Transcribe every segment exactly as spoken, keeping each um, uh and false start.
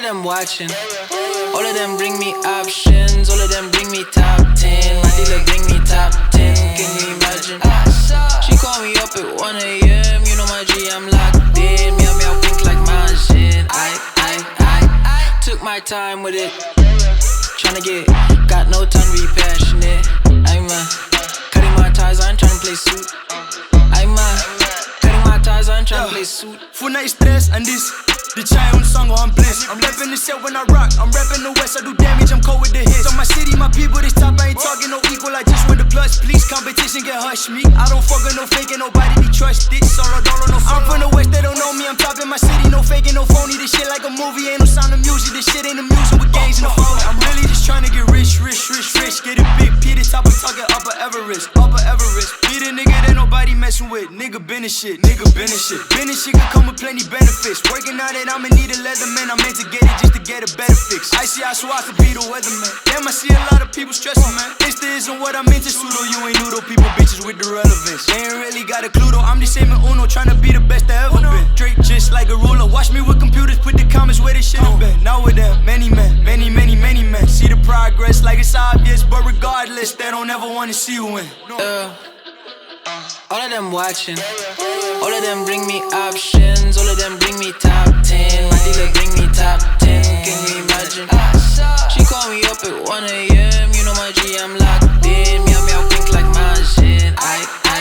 them watching. All of them bring me options. All of them bring me top ten. My dealer bring me top ten. Can you imagine? She call me up at one A M You know my G, I'm locked in. Meow meow pink like my shit. I, I, I took my time with it. Tryna get, got no time to be passionate. I'm uh, cutting my ties, I ain't tryna play suit. I'm uh, cutting my ties, I ain't tryna play suit. Full night stress and this. The chai on song or I'm bliss. I'm rapping the set when I rock. I'm rapping the west, I do damage, I'm cold with the hits. So my city, my people, this top, I ain't talking no equal. I just win the plus, please. Competition get hush me. I don't fuck with no faking, nobody be trusted. Solo dollar, no phone. I'm from the west, they don't know me. I'm top in my city, no faking, no phony. This shit like a movie, ain't no sound of music. This shit ain't amusing with gangs and the phone. I'm really just trying to get rich, rich, rich, rich. Get it big, P the top, I'm talking upper Everest, upper Everest. Be the nigga that nobody messing with. Nigga been in shit, nigga been in shit. Been in shit could come with plenty benefits. Working out that I'ma need a leather man, I'm meant to get it just to get a better fix. I see I so I could be the weatherman. Damn, I see a lot of people stressing, man. Insta isn't what I'm into, pseudo. You ain't new though, people bitches with the relevance. They ain't really got a clue though. I'm just saying Uno, trying to be the best I ever been. Drake just like a ruler. Watch me with computers, put the comments where they should've been. Now with them, many men, many, many, many men. See the progress like it's obvious, but regardless, they don't ever wanna see you win. Uh, all of them watching. All of them bring me options. All of them bring me top ten. My dealer bring me top ten. Can you imagine? She call me up at one A M You know my G, I'm locked in. Meow meow pink like my shit. I, I,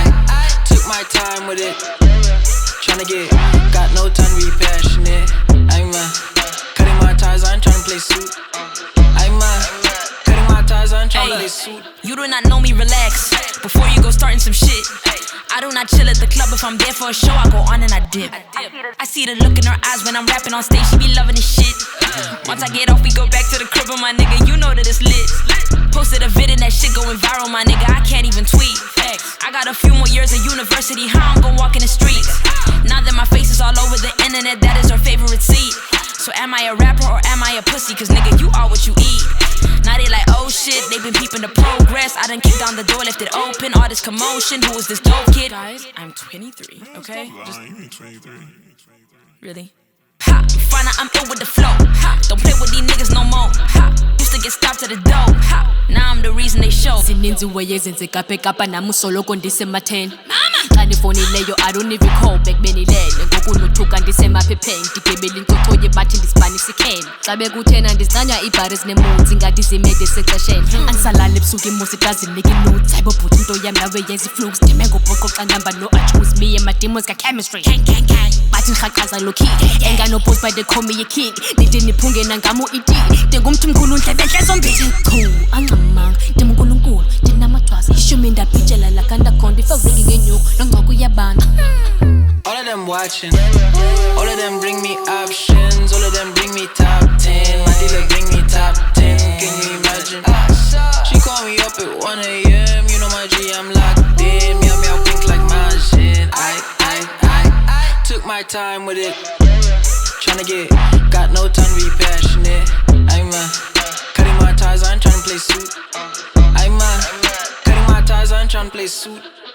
I took my time with it. Tryna get, got no time to be passionate. I'm uh, cutting my ties, I ain't tryna play suit. I'm uh, cutting my ties, I ain't tryna play suit. You do not know me, relax before you go starting some shit. I do not chill at the club. If I'm there for a show, I go on and I dip. I see the look in her eyes when I'm rapping on stage. She be loving this shit. Once I get off, we go back to the crib with my nigga. You know that it's lit. Posted a vid and that shit going viral, my nigga. I can't even tweet. I got a few more years of university. How I'm gon' walk in the streets? Now that my face is all over the internet, that is her favorite seat. So am I a rapper or am I a pussy? Cause nigga, you are what you eat. Now they like, oh shit, they been peeping the progress. I done kicked down the door, left it open. All this commotion, who is this dope kid? Guys, I'm twenty-three, okay? Just... You ain't twenty-three. Really? Ha! Find out I'm ill with the flow. Ha! Don't play with these niggas no more. Ha! Used to get stopped at the door. Ha! Now I'm the reason they show. Sininzi wayezenzeka phekapa nami usoloko ndisematheni. Xa ndifonileyo I don't even call back benilele. Ngokunothuka ndisemaphepheni ndigebela inkcotho yebathi ndisibhanisa ikheni. Xa bekuthena ndizincanya iibhari zinemunzi ngathi zimede sexesheni. Andisalala ebusuku imosi ikazinika inudes. Hayibo bhuti into yam nawe yenza iflux. Ndime ngobhoqo xa ndihamba no-achuse me and my demons got chemistry. Bathi ndihaqaza lo kid. Engano post by the call me a king. Nithi niphunge nangamo iti. Ndingumthi mkhulu ndlebele zombili. Chu angamanga ndimunkulunkulu ndinamathwasa. Ishumi ndabhijela lakandakhonda ifa ringi ngenyuku nongcobo yabana. All of them watching. All of them bring me options. All of them bring me top ten. My dealer bring me top ten. Can you imagine? She call me up at one A M You know my G, I'm locked in. Meow meow pink like my shit. I, I, I took my time with it. Tryna get, got no time to be passionate. I'm uh, cutting my ties, I ain't tryna play suit. I'm uh, cutting my ties, I ain't tryna play suit.